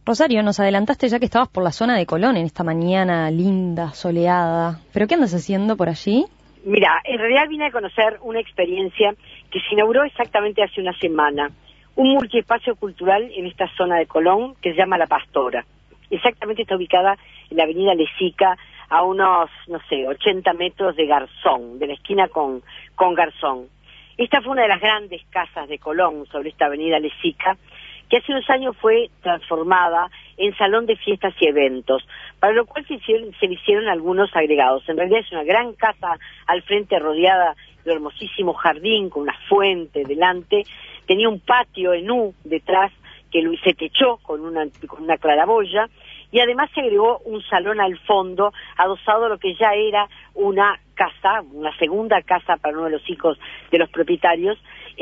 Rosario, nos adelantaste ya que estabas por la zona de Colón en esta mañana linda, soleada. ¿Pero qué andas haciendo por allí? Mira, en realidad vine a conocer una experiencia que se inauguró exactamente hace una semana. Un multiespacio cultural en esta zona de Colón que se llama La Pastora. Exactamente está ubicada en la avenida Lezica, a unos, 80 metros de Garzón, de la esquina con Garzón. Esta fue una de las grandes casas de Colón sobre esta avenida Lezica, que hace unos años fue transformada en salón de fiestas y eventos, para lo cual se le hicieron algunos agregados. En realidad es una gran casa al frente rodeada de un hermosísimo jardín con una fuente delante, tenía un patio en U detrás que se techó con una claraboya, y además se agregó un salón al fondo, adosado a lo que ya era una casa, una segunda casa para uno de los hijos de los propietarios,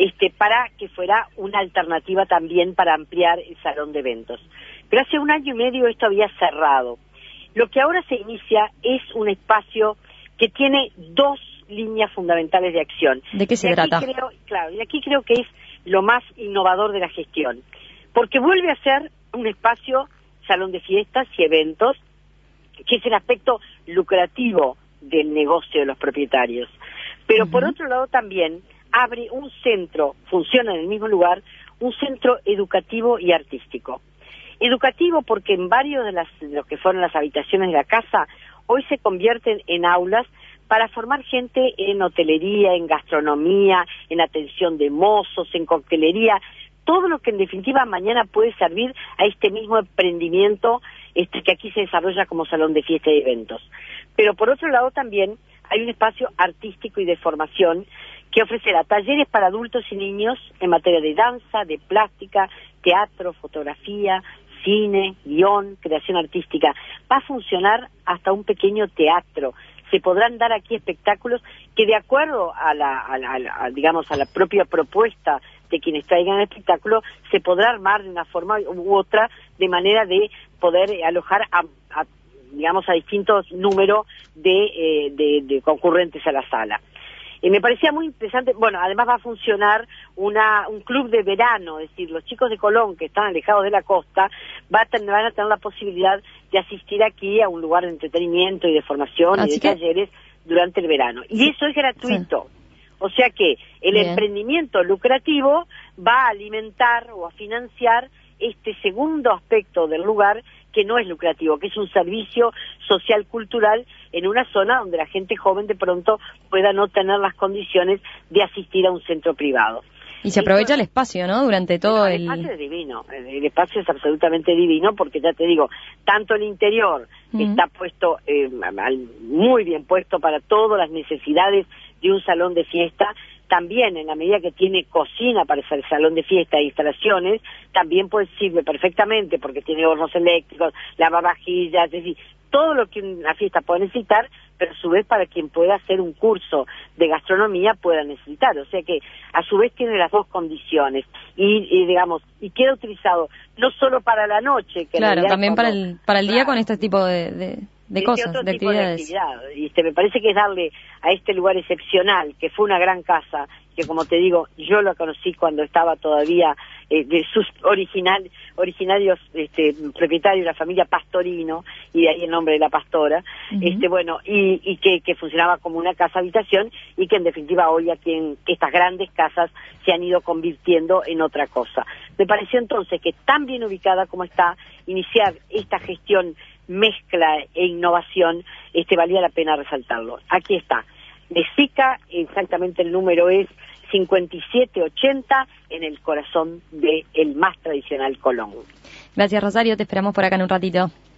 para que fuera una alternativa también para ampliar el salón de eventos. Pero hace un año y medio esto había cerrado. Lo que ahora se inicia es un espacio que tiene dos líneas fundamentales de acción. ¿De qué se trata? Y aquí creo que es lo más innovador de la gestión, porque vuelve a ser un espacio, salón de fiestas y eventos, que es el aspecto lucrativo del negocio de los propietarios. Pero por otro lado también abre un centro, funciona en el mismo lugar, un centro educativo y artístico. Educativo porque en varios de lo que fueron las habitaciones de la casa, hoy se convierten en aulas para formar gente en hotelería, en gastronomía, en atención de mozos, en coctelería, todo lo que en definitiva mañana puede servir a este mismo emprendimiento que aquí se desarrolla como salón de fiesta y eventos. Pero por otro lado también hay un espacio artístico y de formación que ofrecerá talleres para adultos y niños en materia de danza, de plástica, teatro, fotografía, cine, guión, creación artística. Va a funcionar hasta un pequeño teatro. Se podrán dar aquí espectáculos que, de acuerdo a la propia propuesta de quienes traigan el espectáculo, se podrá armar de una forma u otra, de manera de poder alojar a distintos números de concurrentes a la sala. Me parecía muy interesante. Bueno, además va a funcionar un club de verano, es decir, los chicos de Colón que están alejados de la costa van a tener la posibilidad de asistir aquí a un lugar de entretenimiento y de formación y de talleres durante el verano. Y eso es gratuito. Sí. O sea que el emprendimiento lucrativo va a alimentar o a financiar este segundo aspecto del lugar, que no es lucrativo, que es un servicio social cultural en una zona donde la gente joven de pronto pueda no tener las condiciones de asistir a un centro privado. Y se aprovecha el espacio, ¿no? Durante todo el espacio es divino, el espacio es absolutamente divino, porque ya te digo, tanto el interior está puesto, muy bien puesto para todas las necesidades de un salón de fiesta. También, en la medida que tiene cocina para el salón de fiesta e instalaciones, también sirve perfectamente porque tiene hornos eléctricos, lavavajillas, es decir, todo lo que una fiesta puede necesitar, pero a su vez para quien pueda hacer un curso de gastronomía pueda necesitar. O sea que a su vez tiene las dos condiciones y queda utilizado no solo para la noche, que claro, también para el día con este tipo de cosas, de actividades. Me parece que es darle a este lugar excepcional, que fue una gran casa, que como te digo, yo lo conocí cuando estaba todavía de sus originarios propietarios, la familia Pastorino, y de ahí el nombre de La Pastora, y que funcionaba como una casa habitación, y que en definitiva hoy aquí en estas grandes casas se han ido convirtiendo en otra cosa. Me pareció entonces que tan bien ubicada como está, iniciar esta gestión mezcla e innovación, valía la pena resaltarlo. Aquí está, Lezica, exactamente el número es 5780, en el corazón del más tradicional Colón. Gracias, Rosario, te esperamos por acá en un ratito.